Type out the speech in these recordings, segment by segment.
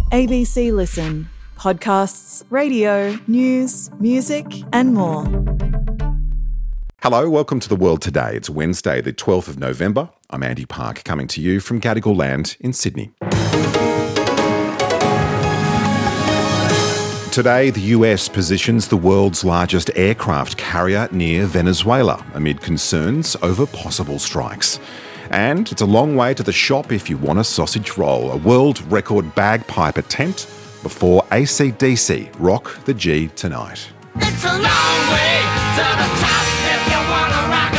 ABC Listen. Podcasts, radio, news, music and more. Hello, welcome to The World Today. It's Wednesday, the 12th of November. I'm Andy Park, coming to you from Gadigal Land in Sydney. Today, the US positions the world's largest aircraft carrier near Venezuela amid concerns over possible strikes. And it's a long way to the shop if you want a sausage roll, a world record bagpipe attempt before AC/DC rock the G tonight. It's a long way to the top if you want to rock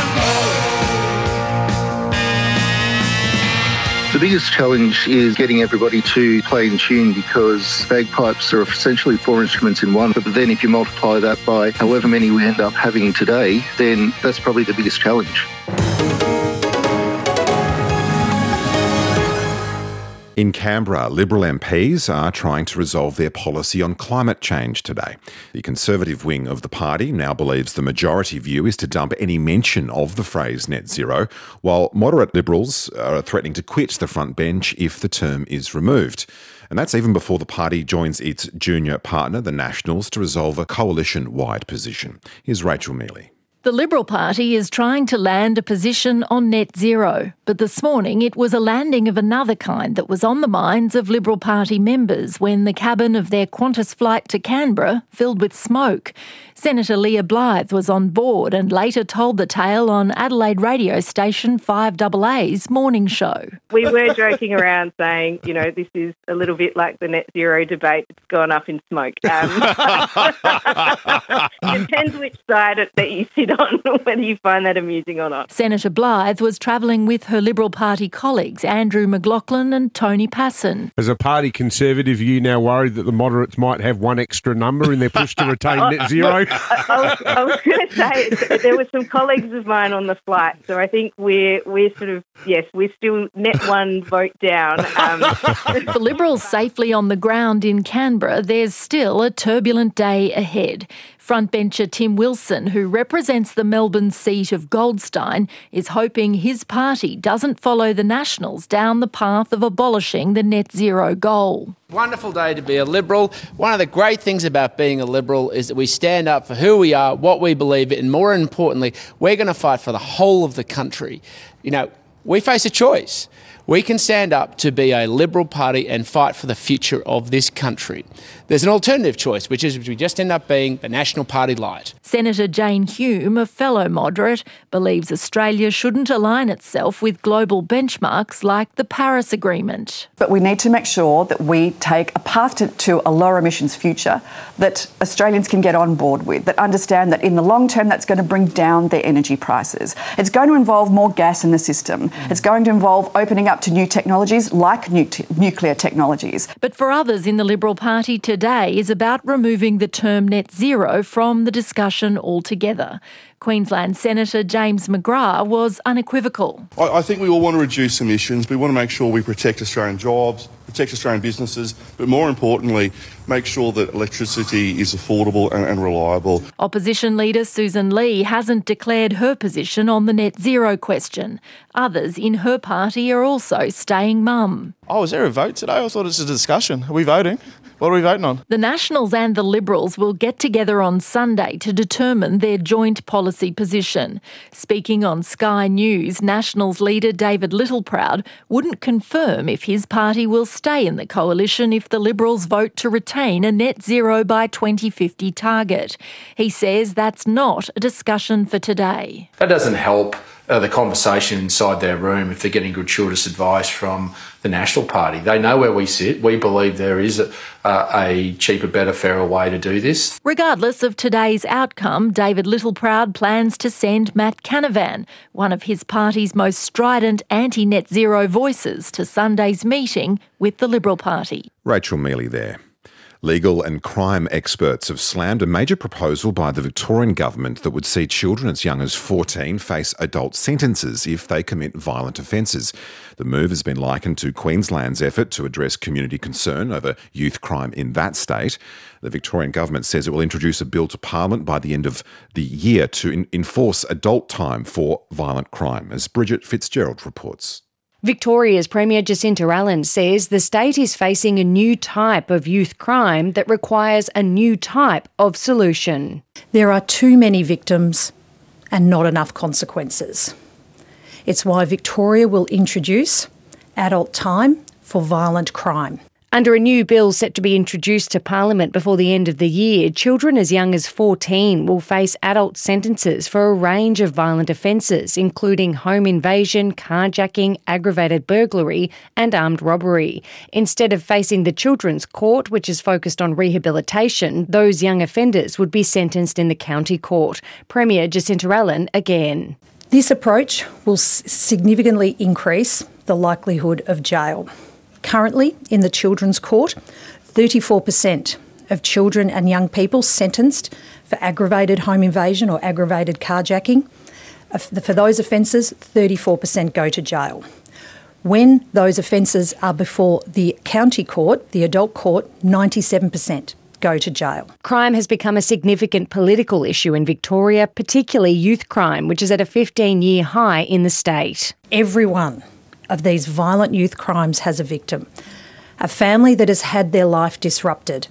and roll. The biggest challenge is getting everybody to play in tune, because bagpipes are essentially four instruments in one. But then if you multiply that by however many we end up having today, then that's probably the biggest challenge. In Canberra, Liberal MPs are trying to resolve their policy on climate change today. The Conservative wing of the party now believes the majority view is to dump any mention of the phrase net zero, while moderate Liberals are threatening to quit the front bench if the term is removed. And that's even before the party joins its junior partner, the Nationals, to resolve a coalition-wide position. Here's Rachel Mealy. The Liberal Party is trying to land a position on net zero, but this morning it was a landing of another kind that was on the minds of Liberal Party members when the cabin of their Qantas flight to Canberra filled with smoke. Senator Leah Blythe was on board and later told the tale on Adelaide radio station 5AA's morning show. We were joking around saying, you know, this is a little bit like the net zero debate. It's gone up in smoke. It depends which side that you sit on, whether you find that amusing or not. Senator Blythe was travelling with her Liberal Party colleagues Andrew McLaughlin and Tony Passon. As a party Conservative, are you now worried that the moderates might have one extra number in their push to retain net zero? I was going to say, there were some colleagues of mine on the flight, so I think we're sort of, yes, we're still net one vote down. For Liberals safely on the ground in Canberra, there's still a turbulent day ahead. Frontbencher Tim Wilson, who represents the Melbourne seat of Goldstein, is hoping his party doesn't follow the Nationals down the path of abolishing the net zero goal. Wonderful day to be a Liberal. One of the great things about being a Liberal is that we stand up for who we are, what we believe in, and more importantly, we're going to fight for the whole of the country. You know, we face a choice. We can stand up to be a Liberal Party and fight for the future of this country. There's an alternative choice, which is we just end up being the National Party light. Senator Jane Hume, a fellow moderate, believes Australia shouldn't align itself with global benchmarks like the Paris Agreement. But we need to make sure that we take a path to a lower emissions future that Australians can get on board with, that understand that in the long term that's going to bring down their energy prices. It's going to involve more gas in the system. It's going to involve opening up to new technologies like nuclear technologies. But for others in the Liberal Party, today is about removing the term net zero from the discussion altogether. Queensland Senator James McGrath was unequivocal. I think we all want to reduce emissions. We want to make sure we protect Australian jobs, protect Australian businesses, but more importantly, make sure that electricity is affordable and reliable. Opposition leader Susan Lee hasn't declared her position on the net zero question. Others in her party are also staying mum. Oh, is there a vote today? I thought it was a discussion. Are we voting? What are we voting on? The Nationals and the Liberals will get together on Sunday to determine their joint policy position. Speaking on Sky News, Nationals leader David Littleproud wouldn't confirm if his party will stay in the coalition if the Liberals vote to retain a net zero by 2050 target. He says that's not a discussion for today. That doesn't help the conversation inside their room if they're getting gratuitous advice from the National Party. They know where we sit. We believe there is a cheaper, better, fairer way to do this. Regardless of today's outcome, David Littleproud plans to send Matt Canavan, one of his party's most strident anti-net zero voices, to Sunday's meeting with the Liberal Party. Rachel Mealy there. Legal and crime experts have slammed a major proposal by the Victorian government that would see children as young as 14 face adult sentences if they commit violent offences. The move has been likened to Queensland's effort to address community concern over youth crime in that state. The Victorian government says it will introduce a bill to Parliament by the end of the year to enforce adult time for violent crime, as Bridget Fitzgerald reports. Victoria's Premier Jacinta Allen says the state is facing a new type of youth crime that requires a new type of solution. There are too many victims and not enough consequences. It's why Victoria will introduce adult time for violent crime. Under a new bill set to be introduced to Parliament before the end of the year, children as young as 14 will face adult sentences for a range of violent offences, including home invasion, carjacking, aggravated burglary and armed robbery. Instead of facing the Children's Court, which is focused on rehabilitation, those young offenders would be sentenced in the county court. Premier Jacinta Allen again. This approach will significantly increase the likelihood of jail. Currently, in the Children's Court, 34% of children and young people sentenced for aggravated home invasion or aggravated carjacking, for those offences, 34% go to jail. When those offences are before the county court, the adult court, 97% go to jail. Crime has become a significant political issue in Victoria, particularly youth crime, which is at a 15-year high in the state. Every one of these violent youth crimes has a victim. A family that has had their life disrupted,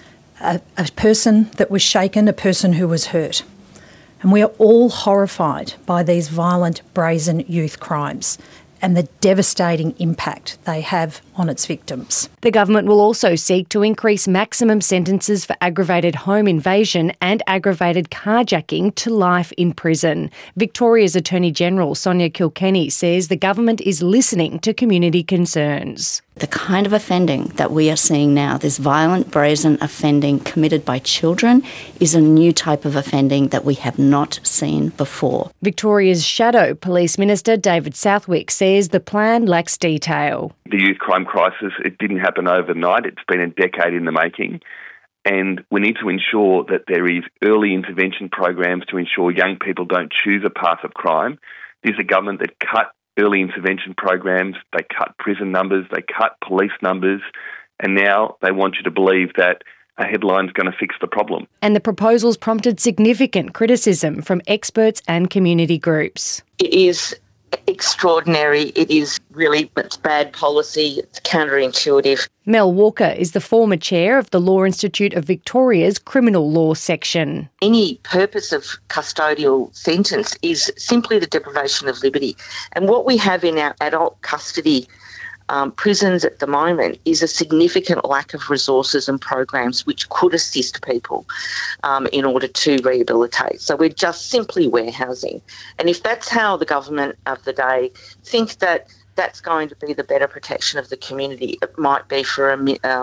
a person that was shaken, a person who was hurt. And we are all horrified by these violent, brazen youth crimes and the devastating impact they have on its victims. The government will also seek to increase maximum sentences for aggravated home invasion and aggravated carjacking to life in prison. Victoria's Attorney-General Sonia Kilkenny says the government is listening to community concerns. The kind of offending that we are seeing now, this violent, brazen offending committed by children, is a new type of offending that we have not seen before. Victoria's Shadow Police Minister David Southwick says the plan lacks detail. The youth crime crisis, it didn't happen overnight. It's been a decade in the making. And we need to ensure that there is early intervention programs to ensure young people don't choose a path of crime. There's a government that cut early intervention programs, they cut prison numbers, they cut police numbers, and now they want you to believe that a headline's going to fix the problem. And the proposals prompted significant criticism from experts and community groups. It is extraordinary. It is really, it's bad policy. It's counterintuitive. Mel Walker is the former chair of the Law Institute of Victoria's Criminal Law section. Any purpose of custodial sentence is simply the deprivation of liberty. And what we have in our adult custody prisons at the moment is a significant lack of resources and programs which could assist people in order to rehabilitate. So we're just simply warehousing. And if that's how the government of the day thinks that that's going to be the better protection of the community, it might be for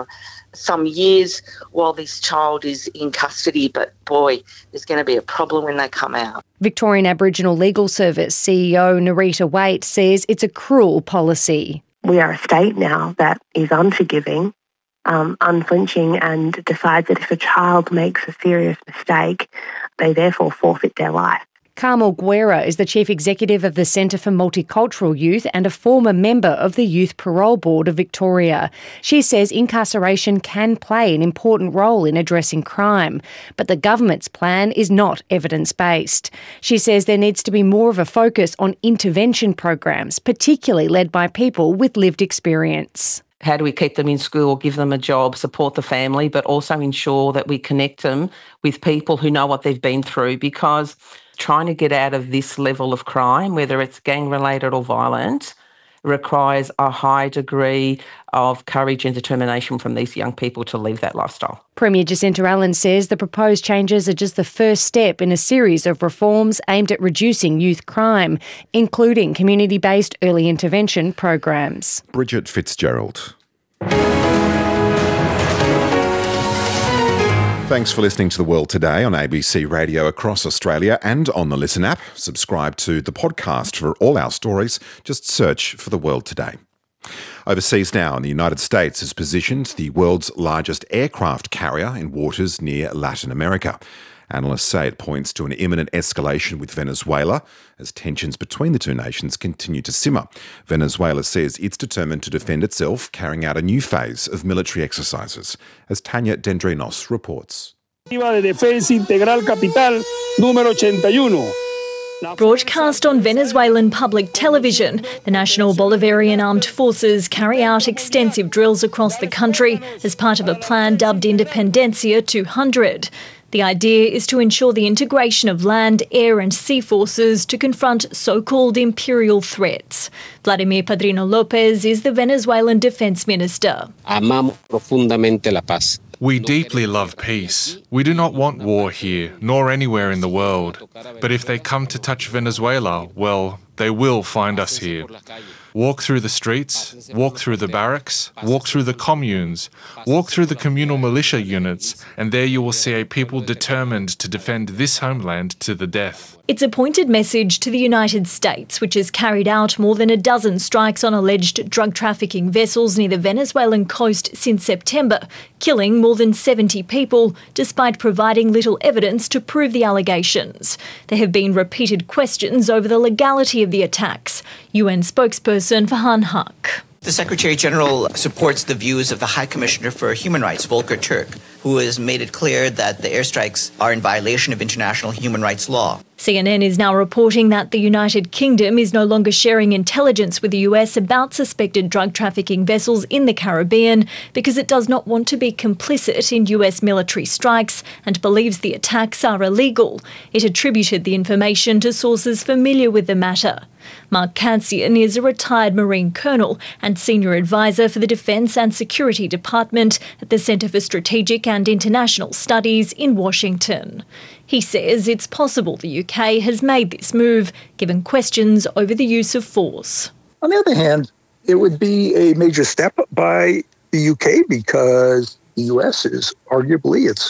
some years while this child is in custody, but boy, there's going to be a problem when they come out. Victorian Aboriginal Legal Service CEO Narita Waite says it's a cruel policy. We are a state now that is unforgiving, unflinching, and decides that if a child makes a serious mistake, they therefore forfeit their life. Carmel Guerra is the Chief Executive of the Centre for Multicultural Youth and a former member of the Youth Parole Board of Victoria. She says incarceration can play an important role in addressing crime, but the government's plan is not evidence-based. She says there needs to be more of a focus on intervention programs, particularly led by people with lived experience. How do we keep them in school, give them a job, support the family, but also ensure that we connect them with people who know what they've been through? Because trying to get out of this level of crime, whether it's gang-related or violent, requires a high degree of courage and determination from these young people to leave that lifestyle. Premier Jacinta Allen says the proposed changes are just the first step in a series of reforms aimed at reducing youth crime, including community-based early intervention programs. Bridget Fitzgerald. Thanks for listening to The World Today on ABC Radio across Australia and on the Listen app. Subscribe to the podcast for all our stories. Just search for The World Today. Overseas now, the United States has positioned the world's largest aircraft carrier in waters near Latin America. Analysts say it points to an imminent escalation with Venezuela as tensions between the two nations continue to simmer. Venezuela says it's determined to defend itself, carrying out a new phase of military exercises, as Tanya Dendrinos reports. de Defensa Integral Capital número 81. Broadcast on Venezuelan public television, the National Bolivarian Armed Forces carry out extensive drills across the country as part of a plan dubbed Independencia 200. The idea is to ensure the integration of land, air and sea forces to confront so-called imperial threats. Vladimir Padrino Lopez is the Venezuelan defence minister. Amamos profundamente la paz. We deeply love peace. We do not want war here, nor anywhere in the world. But if they come to touch Venezuela, well, they will find us here. Walk through the streets, walk through the barracks, walk through the communes, walk through the communal militia units, and there you will see a people determined to defend this homeland to the death. It's a pointed message to the United States, which has carried out more than a dozen strikes on alleged drug trafficking vessels near the Venezuelan coast since September, killing more than 70 people, despite providing little evidence to prove the allegations. There have been repeated questions over the legality of the attacks. UN spokesperson Farhan Haq. The Secretary-General supports the views of the High Commissioner for Human Rights, Volker Turk, who has made it clear that the airstrikes are in violation of international human rights law. CNN is now reporting that the United Kingdom is no longer sharing intelligence with the US about suspected drug trafficking vessels in the Caribbean because it does not want to be complicit in US military strikes and believes the attacks are illegal. It attributed the information to sources familiar with the matter. Mark Cancian is a retired Marine Colonel and Senior Advisor for the Defence and Security Department at the Centre for Strategic and International Studies in Washington. He says it's possible the UK has made this move, given questions over the use of force. On the other hand, it would be a major step by the UK because the US is arguably its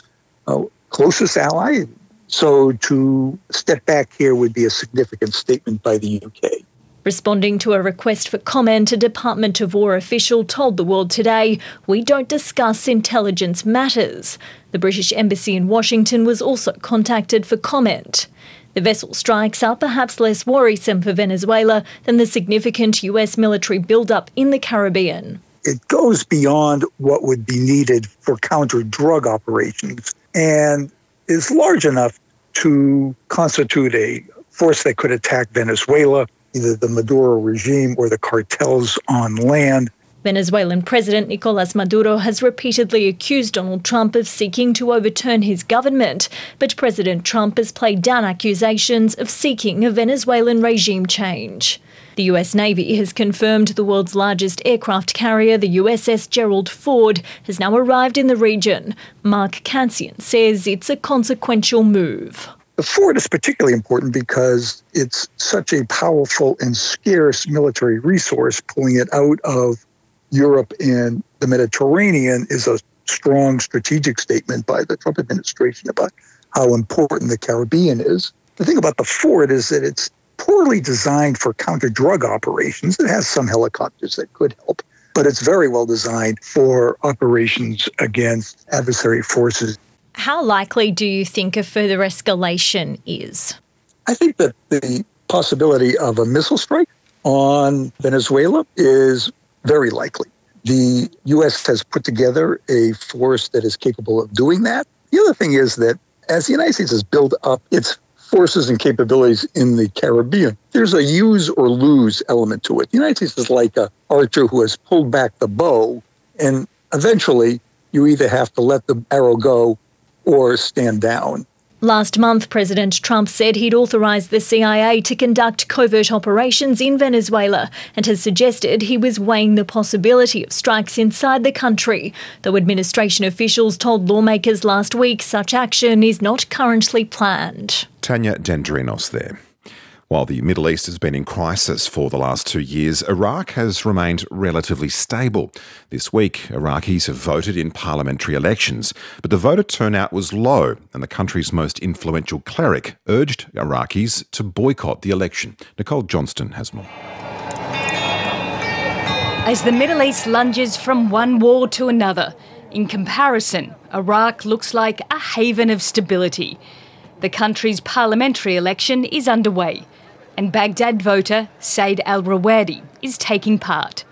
closest ally. So to step back here would be a significant statement by the UK. Responding to a request for comment, a Department of War official told The World Today, "We don't discuss intelligence matters." The British Embassy in Washington was also contacted for comment. The vessel strikes are perhaps less worrisome for Venezuela than the significant US military build-up in the Caribbean. It goes beyond what would be needed for counter-drug operations and is large enough to constitute a force that could attack Venezuela, either the Maduro regime or the cartels on land. Venezuelan President Nicolas Maduro has repeatedly accused Donald Trump of seeking to overturn his government, but President Trump has played down accusations of seeking a Venezuelan regime change. The US Navy has confirmed the world's largest aircraft carrier, the USS Gerald Ford, has now arrived in the region. Mark Cancian says it's a consequential move. The Ford is particularly important because it's such a powerful and scarce military resource. Pulling it out of Europe and the Mediterranean is a strong strategic statement by the Trump administration about how important the Caribbean is. The thing about the Ford is that it's poorly designed for counter-drug operations. It has some helicopters that could help, but it's very well designed for operations against adversary forces. How likely do you think a further escalation is? I think that the possibility of a missile strike on Venezuela is very likely. The U.S. has put together a force that is capable of doing that. The other thing is that as the United States has built up its forces and capabilities in the Caribbean, there's a use or lose element to it. The United States is like an archer who has pulled back the bow, and eventually you either have to let the arrow go or stand down. Last month, President Trump said he'd authorised the CIA to conduct covert operations in Venezuela and has suggested he was weighing the possibility of strikes inside the country, though administration officials told lawmakers last week such action is not currently planned. Tanya Dendrinos there. While the Middle East has been in crisis for the last 2 years, Iraq has remained relatively stable. This week, Iraqis have voted in parliamentary elections, but the voter turnout was low, and the country's most influential cleric urged Iraqis to boycott the election. Nicole Johnston has more. As the Middle East lunges from one war to another, in comparison, Iraq looks like a haven of stability. The country's parliamentary election is underway, and Baghdad voter Said al-Rawadi is taking part.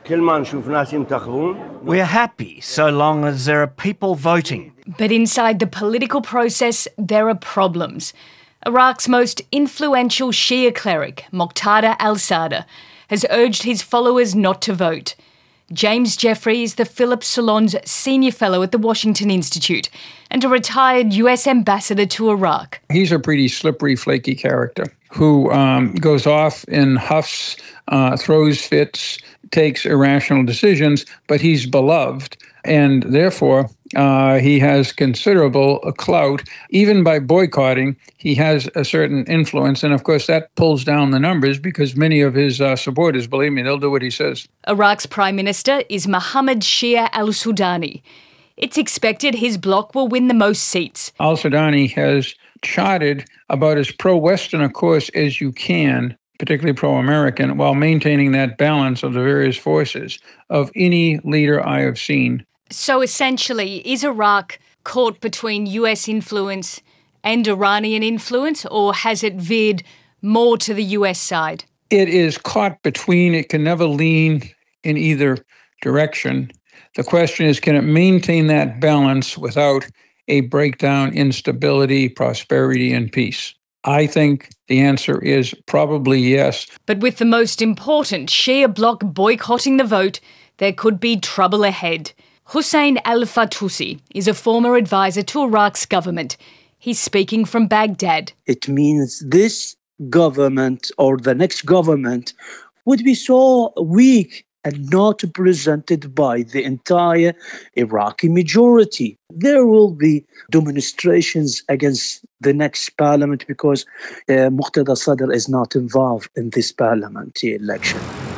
We're happy so long as there are people voting. But inside the political process, there are problems. Iraq's most influential Shia cleric, Moqtada al-Sadr, has urged his followers not to vote. James Jeffrey is the Philip Salon's Senior Fellow at the Washington Institute and a retired US ambassador to Iraq. He's a pretty slippery, flaky character who goes off in huffs, throws fits, takes irrational decisions, but he's beloved. And therefore, he has considerable clout. Even by boycotting, he has a certain influence. And of course, that pulls down the numbers because many of his supporters, believe me, they'll do what he says. Iraq's Prime Minister is Mohammed Shia al-Sudani. It's expected his bloc will win the most seats. Al-Sudani has charted about as pro-Western a course as you can, particularly pro-American, while maintaining that balance of the various forces of any leader I have seen. So essentially, is Iraq caught between US influence and Iranian influence, or has it veered more to the US side? It is caught between. It can never lean in either direction. The question is, can it maintain that balance without a breakdown in stability, prosperity, and peace? I think the answer is probably yes. But with the most important Shia bloc boycotting the vote, there could be trouble ahead. Hussein al-Fatoussi is a former advisor to Iraq's government. He's speaking from Baghdad. It means this government or the next government would be so weak and not represented by the entire Iraqi majority. There will be demonstrations against the next parliament because Moqtada al-Sadr is not involved in this parliamentary election.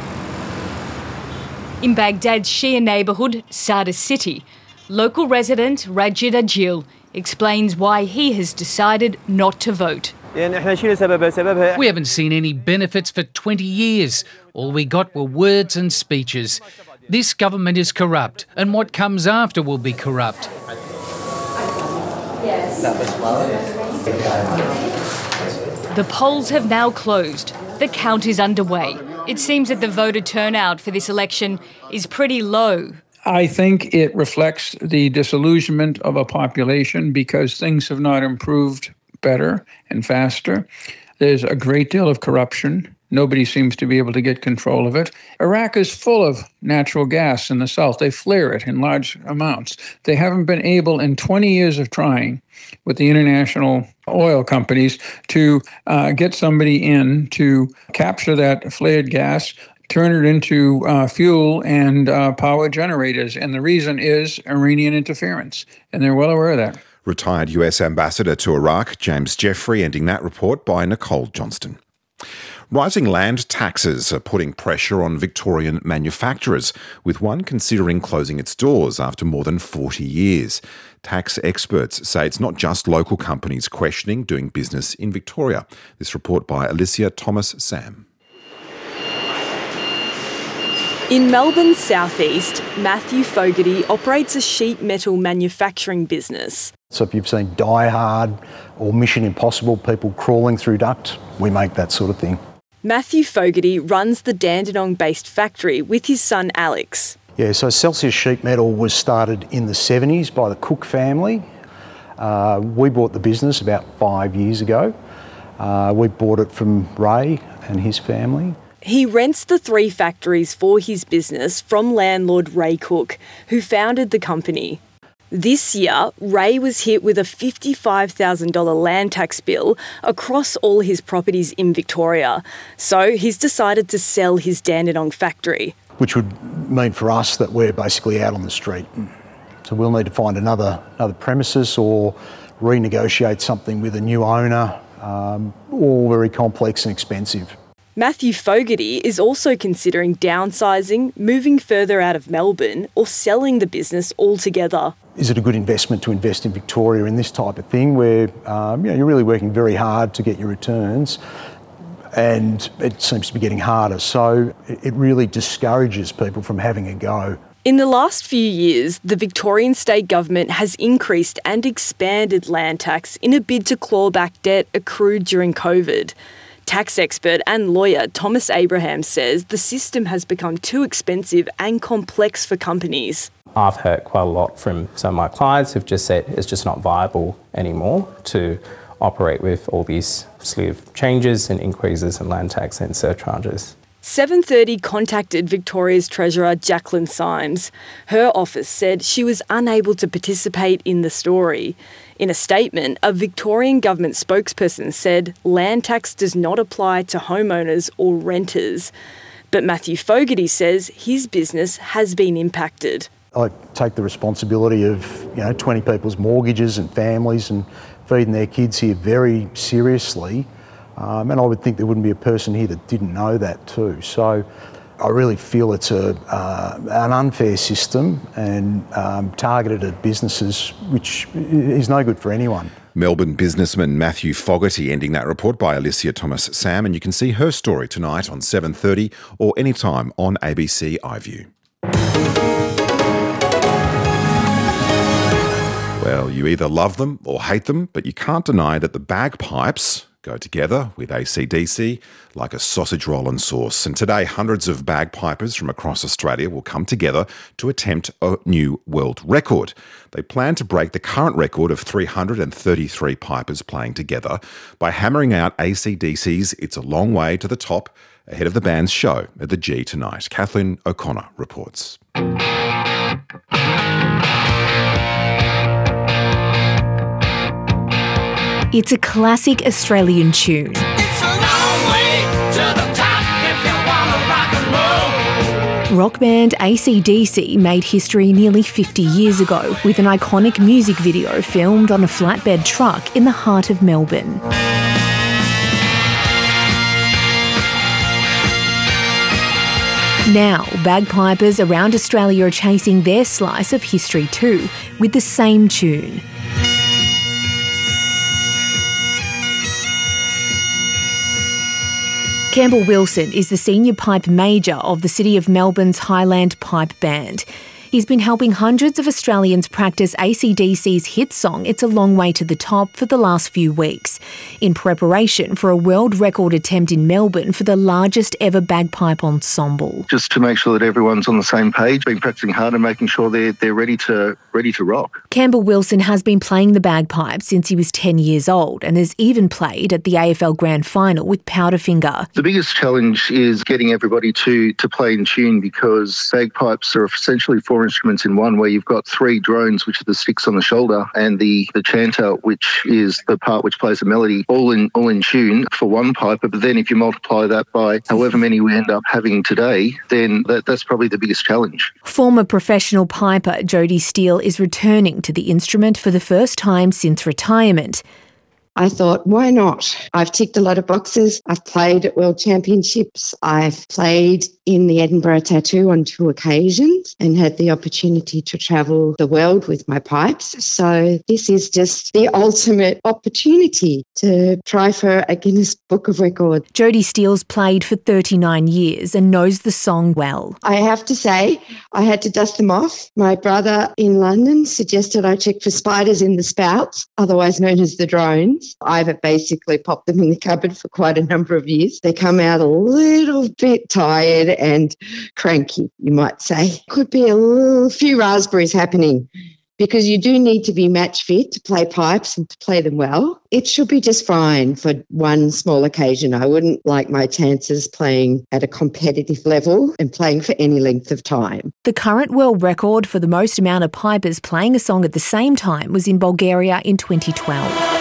In Baghdad's Shia neighbourhood, Sada City, local resident Rajid Ajil explains why he has decided not to vote. We haven't seen any benefits for 20 years. All we got were words and speeches. This government is corrupt, and what comes after will be corrupt. The polls have now closed. The count is underway. It seems that the voter turnout for this election is pretty low. I think it reflects the disillusionment of a population because things have not improved better and faster. There's a great deal of corruption. Nobody seems to be able to get control of it. Iraq is full of natural gas in the south. They flare it in large amounts. They haven't been able in 20 years of trying with the international oil companies to get somebody in to capture that flared gas, turn it into fuel and power generators. And the reason is Iranian interference. And they're well aware of that. Retired US Ambassador to Iraq, James Jeffrey, ending that report by Nicole Johnston. Rising land taxes are putting pressure on Victorian manufacturers, with one considering closing its doors after more than 40 years. Tax experts say it's not just local companies questioning doing business in Victoria. This report by Alicia Thomas-Sam. In Melbourne's southeast, Matthew Fogarty operates a sheet metal manufacturing business. So if you've seen Die Hard or Mission Impossible, people crawling through duct, we make that sort of thing. Matthew Fogarty runs the Dandenong-based factory with his son Alex. Yeah, so Celsius Sheet Metal was started in the 70s by the Cook family. We bought the business about 5 years ago. We bought it from Ray and his family. He rents the 3 factories for his business from landlord Ray Cook, who founded the company. This year, Ray was hit with a $55,000 land tax bill across all his properties in Victoria. So he's decided to sell his Dandenong factory. Which would mean for us that we're basically out on the street. So we'll need to find another premises or renegotiate something with a new owner, all very complex and expensive. Matthew Fogarty is also considering downsizing, moving further out of Melbourne, or selling the business altogether. Is it a good investment to invest in Victoria in this type of thing where you're really working very hard to get your returns and it seems to be getting harder? So it really discourages people from having a go. In the last few years, the Victorian state government has increased and expanded land tax in a bid to claw back debt accrued during COVID. Tax expert and lawyer Thomas Abraham says the system has become too expensive and complex for companies. I've heard quite a lot from some of my clients who've just said it's just not viable anymore to operate with all these slew of changes and increases in land tax and surcharges. 7:30 contacted Victoria's Treasurer Jacqueline Symes. Her office said she was unable to participate in the story. In a statement, a Victorian government spokesperson said land tax does not apply to homeowners or renters. But Matthew Fogarty says his business has been impacted. I take the responsibility of 20 people's mortgages and families and feeding their kids here very seriously. And I would think there wouldn't be a person here that didn't know that too. So I really feel it's an unfair system and targeted at businesses, which is no good for anyone. Melbourne businessman Matthew Fogarty ending that report by Alicia Thomas-Sam, and you can see her story tonight on 7:30 or anytime on ABC iView. Well, you either love them or hate them, but you can't deny that the bagpipes go together with AC/DC like a sausage roll and sauce. And today, hundreds of bagpipers from across Australia will come together to attempt a new world record. They plan to break the current record of 333 pipers playing together by hammering out AC/DC's It's a Long Way to the Top ahead of the band's show at the G tonight. Kathleen O'Connor reports. It's a classic Australian tune. It's a long way to the top if you wanna rock and roll. Rock band AC/DC made history nearly 50 years ago with an iconic music video filmed on a flatbed truck in the heart of Melbourne. Now, bagpipers around Australia are chasing their slice of history too, with the same tune. Campbell Wilson is the senior pipe major of the City of Melbourne's Highland Pipe Band. He's been helping hundreds of Australians practice AC/DC's hit song It's a Long Way to the Top for the last few weeks, in preparation for a world record attempt in Melbourne for the largest ever bagpipe ensemble. Just to make sure that everyone's on the same page, been practicing hard and making sure they're ready to rock. Campbell Wilson has been playing the bagpipe since he was 10 years old and has even played at the AFL Grand Final with Powderfinger. The biggest challenge is getting everybody to play in tune, because bagpipes are essentially four instruments in one, where you've got three drones, which are the sticks on the shoulder, and the chanter, which is the part which plays the melody, all in tune for one piper. But then if you multiply that by however many we end up having today, then that's probably the biggest challenge. Former professional piper Jodie Steele is returning to the instrument for the first time since retirement. I thought, why not? I've ticked a lot of boxes. I've played at World Championships. I've played in the Edinburgh Tattoo on 2 occasions and had the opportunity to travel the world with my pipes. So this is just the ultimate opportunity to try for a Guinness Book of Records. Jodie Steele's played for 39 years and knows the song well. I have to say, I had to dust them off. My brother in London suggested I check for spiders in the spouts, otherwise known as the drones. I've basically popped them in the cupboard for quite a number of years. They come out a little bit tired and cranky, you might say. Could be a few raspberries happening, because you do need to be match fit to play pipes and to play them well. It should be just fine for one small occasion. I wouldn't like my chances playing at a competitive level and playing for any length of time. The current world record for the most amount of pipers playing a song at the same time was in Bulgaria in 2012.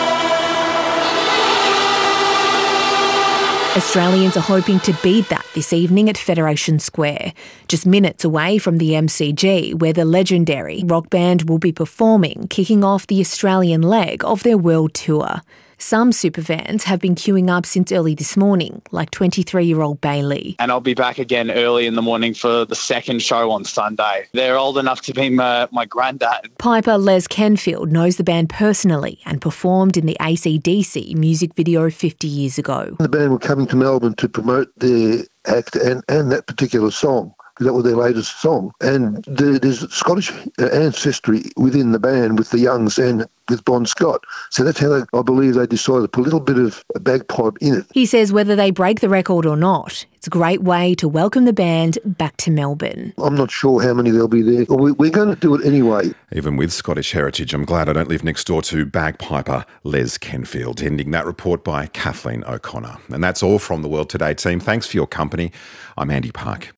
Australians are hoping to beat that this evening at Federation Square, just minutes away from the MCG, where the legendary rock band will be performing, kicking off the Australian leg of their world tour. Some superfans have been queuing up since early this morning, like 23-year-old Bailey. And I'll be back again early in the morning for the second show on Sunday. They're old enough to be my granddad. Piper Les Kenfield knows the band personally and performed in the AC/DC music video 50 years ago. The band were coming to Melbourne to promote their act and that particular song. because that was their latest song. And there's Scottish ancestry within the band with the Youngs and with Bon Scott. So that's how I believe they decided to put a little bit of bagpipe in it. He says whether they break the record or not, it's a great way to welcome the band back to Melbourne. I'm not sure how many there'll be there. We're going to do it anyway. Even with Scottish heritage, I'm glad I don't live next door to bagpiper Les Kenfield. Ending that report by Kathleen O'Connor. And that's all from the World Today team. Thanks for your company. I'm Andy Park.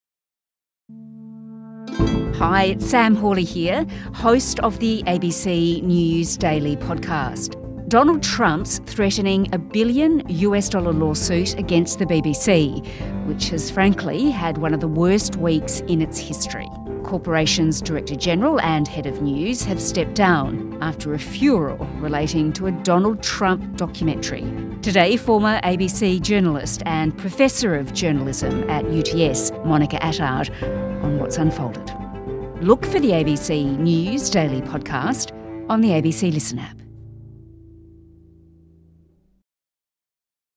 Hi, it's Sam Hawley here, host of the ABC News Daily podcast. Donald Trump's threatening $1 billion lawsuit against the BBC, which has frankly had one of the worst weeks in its history. Corporation's Director General and Head of News have stepped down after a furor relating to a Donald Trump documentary. Today, former ABC journalist and Professor of Journalism at UTS, Monica Attard, on what's unfolded. Look for the ABC News Daily podcast on the ABC Listen app.